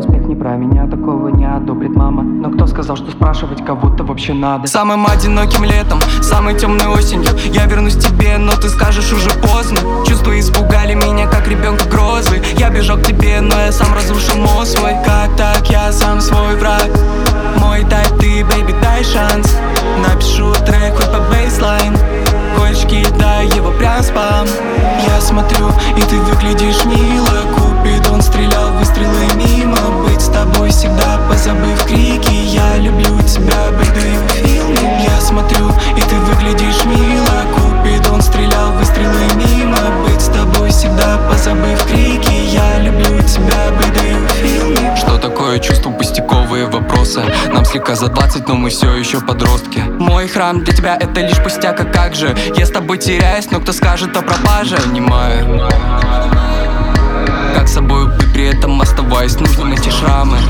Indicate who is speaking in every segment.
Speaker 1: успех не про меня, такого не одобрит мама. Но кто сказал, что спрашивать кого-то вообще надо?
Speaker 2: Самым одиноким летом, самой темной осенью я вернусь к тебе, но ты скажешь уже поздно. Чувства испугали меня, как ребенка грозы. Я бежал к тебе, но я сам разрушил мозг свой. Как так, я сам свой враг. Мой тайп ты, бэйби, дай шанс. Напишу трек хоть по бейслайн. Хочешь, кидай его прям спам. Я смотрю, и ты выглядишь мило. Купидон стрелял выстрелы мимо. Быть с тобой всегда, позабыв крики. Я люблю тебя, baby, you feel me. Я смотрю, и ты выглядишь мило. Купидон стрелял выстрелы мимо. Быть с тобой всегда, позабыв крики. Я люблю тебя, baby, you feel me. Что такое чувство, пустяковые вопросы? Нам слегка за 20, но мы все еще подростки. Мой храм для тебя это лишь пустяк, а как же? Я с тобой теряюсь, но кто скажет о пропаже? Понимаю, как с собой быть, при этом оставаясь нужным эти шрамы.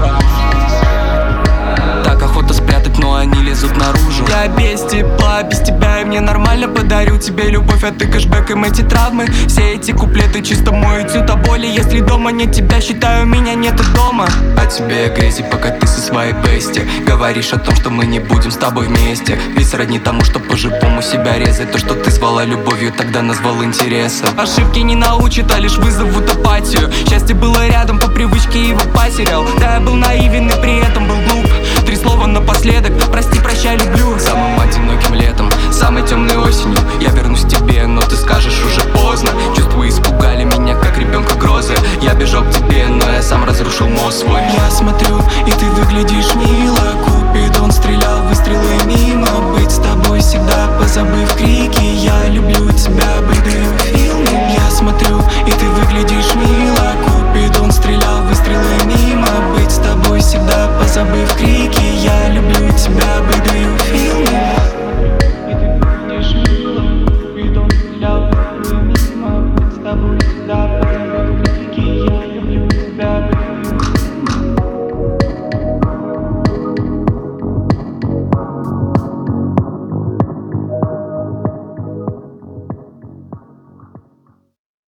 Speaker 2: Так охота спрятать, но они лезут наружу. Я без тепла, без тебя, и мне нормально. Подарю тебе любовь, а ты кэшбэком эти травмы. Все эти куплеты чисто мой этюд о боли. Если дома нет тебя, считаю, меня нету дома. А тебе я грези, пока ты со своей бести говоришь о том, что мы не будем с тобой вместе. Ведь сродни тому, что по-живому себя резать. То, что ты звала любовью, тогда назвал интересом. Ошибки не научат, а лишь вызовут апатию. Счастье было рядом, по привычке его потерял. Да, я был наивен и при этом был глуп. 3 слова напоследок, прости, прощай, люблю. Самым одиноким летом, самой темной осенью я вернусь к тебе, но ты скажешь уже поздно. Чувства испугали меня, как ребенка грозы. Я бежал к тебе, но я сам разрушил мозг свой. Я смотрю, и ты выглядишь мило. Купидон стрелял выстрелы мимо. Быть с тобой всегда, позабыв крики. Я люблю тебя, baby.